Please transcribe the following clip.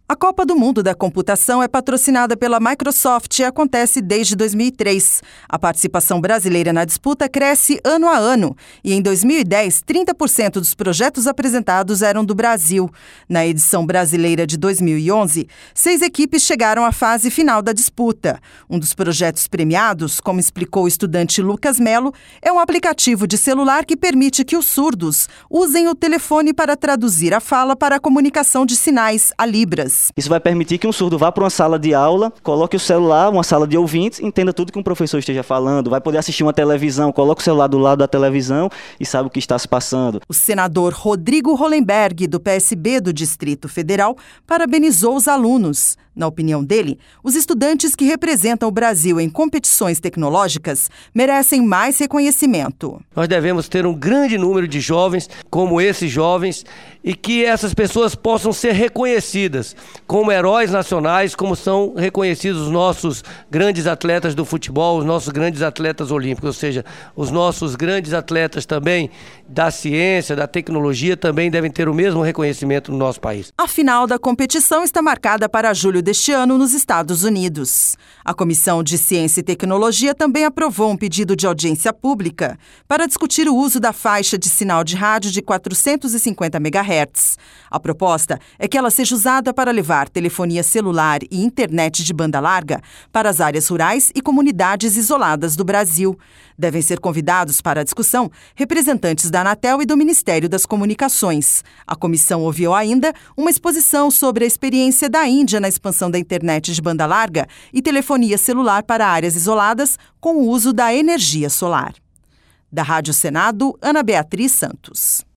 A Copa do Mundo da Computação é patrocinada pela Microsoft e acontece desde 2003. A participação brasileira na disputa cresce ano a ano e, em 2010, 30% dos projetos apresentados eram do Brasil. Na edição brasileira de 2011, 6 equipes chegaram à fase final da disputa. Um dos projetos premiados, como explicou o estudante Lucas Melo, é um aplicativo de celular que permite que os surdos usem o telefone para traduzir a fala para a comunicação de sinais, a Libras. Isso vai permitir que um surdo vá para uma sala de aula, coloque o celular, uma sala de ouvintes, entenda tudo que um professor esteja falando, vai poder assistir uma televisão, coloca o celular do lado da televisão e sabe o que está se passando. O senador Rodrigo Hollenberg, do PSB do Distrito Federal, parabenizou os alunos. Na opinião dele, os estudantes que representam o Brasil em competições tecnológicas merecem mais reconhecimento. Nós devemos ter um grande número de jovens como esses jovens e que essas pessoas possam ser reconhecidas como heróis nacionais, como são reconhecidos os nossos grandes atletas do futebol, os nossos grandes atletas olímpicos, ou seja, os nossos grandes atletas também da ciência, da tecnologia, também devem ter o mesmo reconhecimento no nosso país. A final da competição está marcada para julho deste ano nos Estados Unidos. A Comissão de Ciência e Tecnologia também aprovou um pedido de audiência pública para discutir o uso da faixa de sinal de rádio de 450 MHz. A proposta é que ela seja usada para levar telefonia celular e internet de banda larga para as áreas rurais e comunidades isoladas do Brasil. Devem ser convidados para a discussão representantes da Anatel e do Ministério das Comunicações. A comissão ouviu ainda uma exposição sobre a experiência da Índia na expansão da internet de banda larga e telefonia celular para áreas isoladas com o uso da energia solar. Da Rádio Senado, Ana Beatriz Santos.